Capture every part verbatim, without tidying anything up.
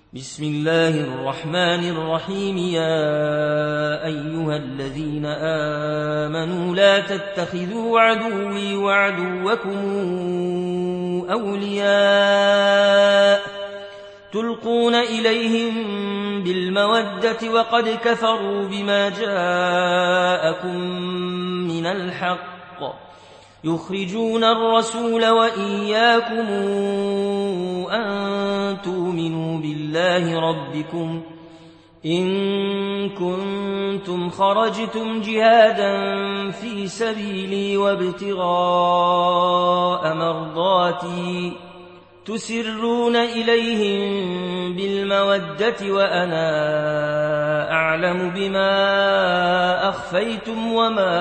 بسم الله الرحمن الرحيم. يا أيها الذين آمنوا لا تتخذوا عدوي وعدوكم أولياء تلقون إليهم بالمودة وقد كفروا بما جاءكم من الحق يخرجون الرسول وإياكم أن تؤمنوا بالله ربكم إن كنتم خرجتم جهادا في سبيلي وابتغاء مرضاتي تسرون إليهم بالمودة وأنا أعلم بما أخفيتم وما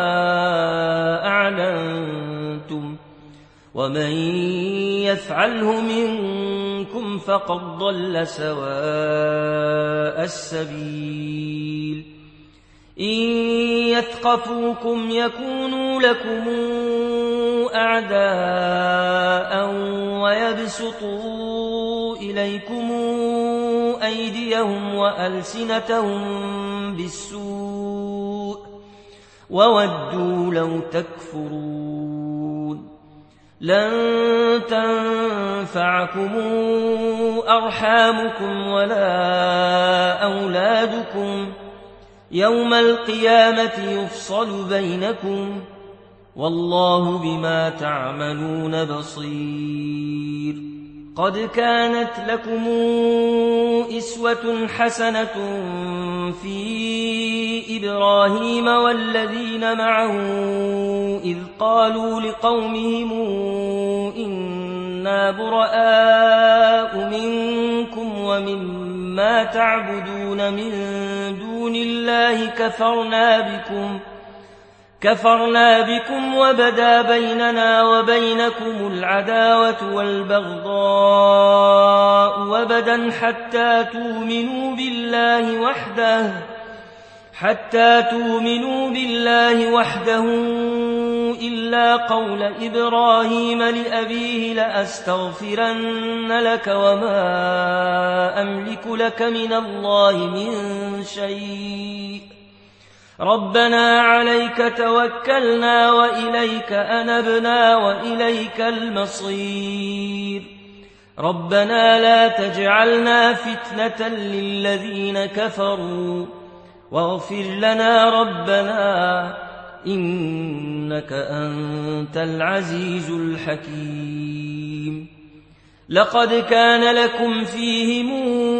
أعلنتم ومن يفعله منكم فقد ضل سواء السبيل. إن يثقفوكم يكونوا لكم أعداء ويبسطوا إليكم أيديهم وألسنتهم بالسوء وودوا لو تكفرون. لن تنفعكم أرحامكم ولا أولادكم يوم القيامة يفصل بينكم والله بما تعملون بصير. قد كانت لكم إسوة حسنة في إبراهيم والذين معه إذ قالوا لقومهم إنا براء منكم ومما تعبدون من دون الله كفرنا بكم كفرنا بكم وبدا بيننا وبينكم العداوة والبغضاء وبدا حتى تؤمنوا بالله وحده حتى تؤمنوا بالله وحده إلا قول إبراهيم لأبيه لأستغفرن لك وما أملك لك من الله من شيء ربنا عليك توكلنا وإليك أنبنا وإليك المصير. ربنا لا تجعلنا فتنة للذين كفروا واغفر لنا ربنا إنك أنت العزيز الحكيم. لقد كان لكم فيهم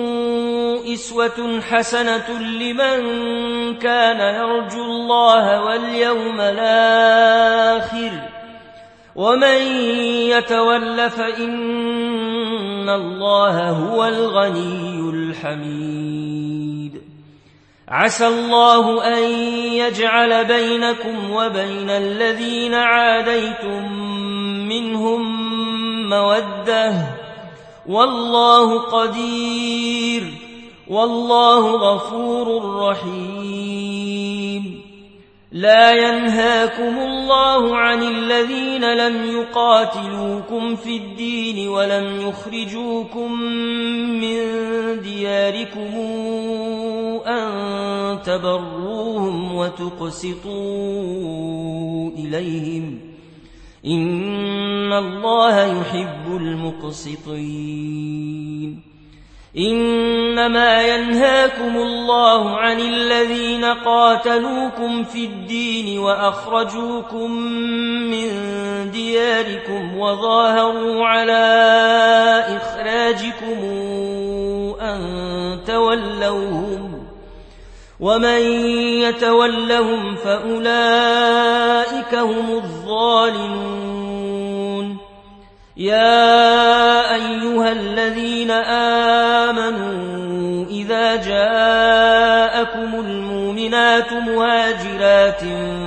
إسوة حسنة لمن كان يرجو الله واليوم الآخر ومن يتول فإن الله هو الغني الحميد. عسى الله أن يجعل بينكم وبين الذين عاديتم منهم مودة والله قدير والله غفور رحيم. لا ينهاكم الله عن الذين لم يقاتلوكم في الدين ولم يخرجوكم من دياركم أن تبروهم وتقسطوا إليهم إن الله يحب المقسطين. إنما ينهاكم الله عن الذين قاتلوكم في الدين وأخرجوكم من دياركم وظاهروا على إخراجكم أن تولوهم ومن يتولهم فأولئك هم الظالمون. يا أيها الذين آمنوا إذا جاءكم المؤمنات مهاجرات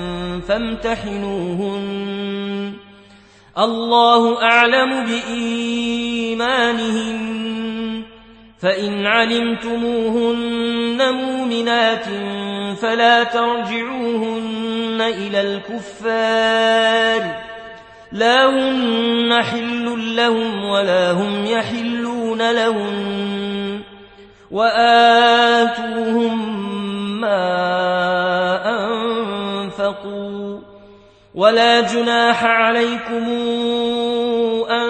فامتحنوهن الله أعلم بإيمانهن فإن علمتموهن مؤمنات فلا ترجعوهن إلى الكفار لا هن حل لهم ولا هم يحلون لهم وآتوهم ما أنفقوا ولا جناح عليكم أن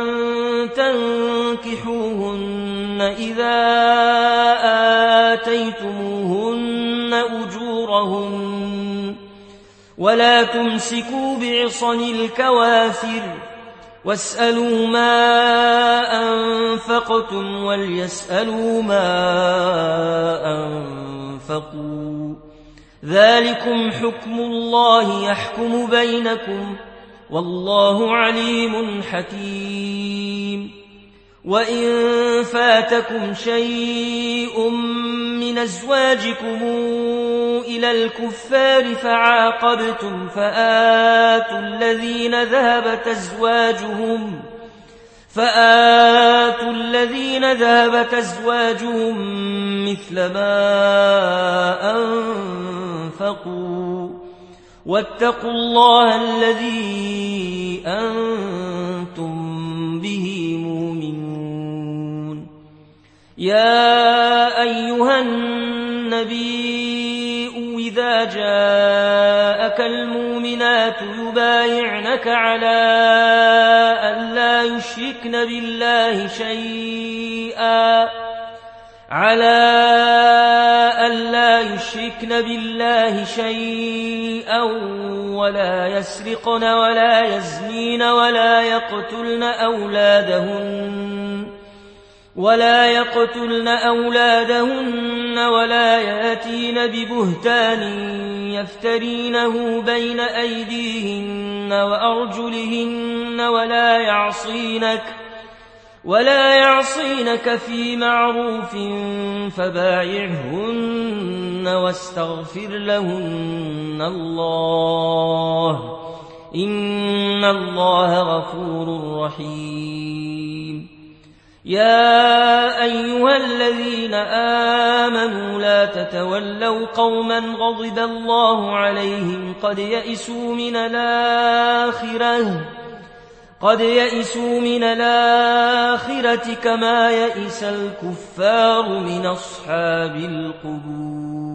تنكحوهن إذا آتيتموهن أجورهن ولا تمسكوا بعصم الكوافر واسألوا ما أنفقتم وليسألوا ما أنفقوا ذلكم حكم الله يحكم بينكم والله عليم حكيم وإن فاتكم شيء من أزواجكم إلى الكفار فعاقبتم فآتوا الذين ذهبت أزواجهم فآتوا الذين ذهبت أزواجهم مثل ما أنفقوا واتقوا الله الذي أنتم به مؤمنون يا أيها النبي إذا جاءك المؤمنات يبايعنك على أن لا يشركن بالله شيئا على أن لا يشركن بالله شيئا ولا يسرقن ولا يزنين ولا يقتلن أولادهن ولا يقتلن أولادهن ولا يأتين ببهتان يفترينه بين أيديهن وأرجلهن ولا يعصينك ولا يعصينك في معروف فبايعهن واستغفر لهن الله إن الله غفور رحيم يا أيها الذين آمنوا لا تتولوا قوما غضب الله عليهم قد يئسوا من الآخرة قد يئسوا من الآخرة كما يئس الكفار من أصحاب القبور